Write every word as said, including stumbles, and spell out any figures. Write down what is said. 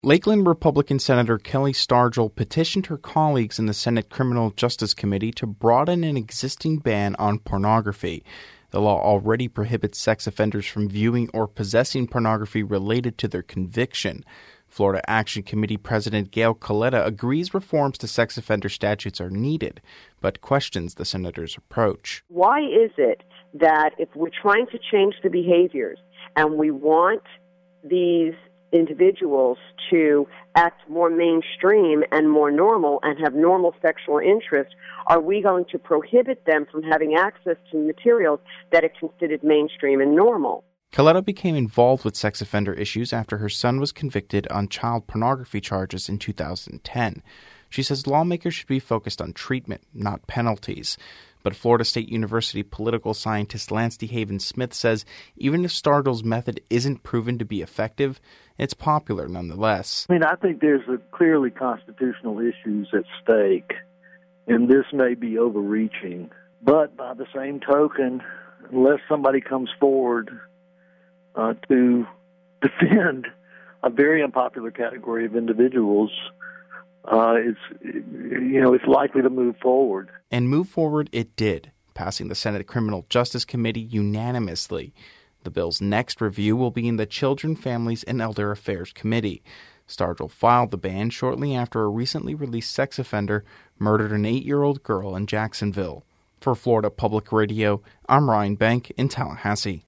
Lakeland Republican Senator Kelly Stargel petitioned her colleagues in the Senate Criminal Justice Committee to broaden an existing ban on pornography. The law already prohibits sex offenders from viewing or possessing pornography related to their conviction. Florida Action Committee President Gail Coletta agrees reforms to sex offender statutes are needed, but questions the senator's approach. Why is it that if we're trying to change the behaviors and we want these individuals to act more mainstream and more normal and have normal sexual interest, are we going to prohibit them from having access to materials that are considered mainstream and normal? Coletta became involved with sex offender issues after her son was convicted on child pornography charges in two thousand ten. She says lawmakers should be focused on treatment, not penalties. But Florida State University political scientist Lance DeHaven Smith says even if Stargel's method isn't proven to be effective, it's popular nonetheless. I mean, I think there's a clearly constitutional issues at stake, and this may be overreaching. But by the same token, unless somebody comes forward uh, to defend a very unpopular category of individuals, Uh, it's, you know, it's likely to move forward. And move forward it did, passing the Senate Criminal Justice Committee unanimously. The bill's next review will be in the Children, Families, and Elder Affairs Committee. Stargel filed the ban shortly after a recently released sex offender murdered an eight-year-old girl in Jacksonville. For Florida Public Radio, I'm Ryan Bank in Tallahassee.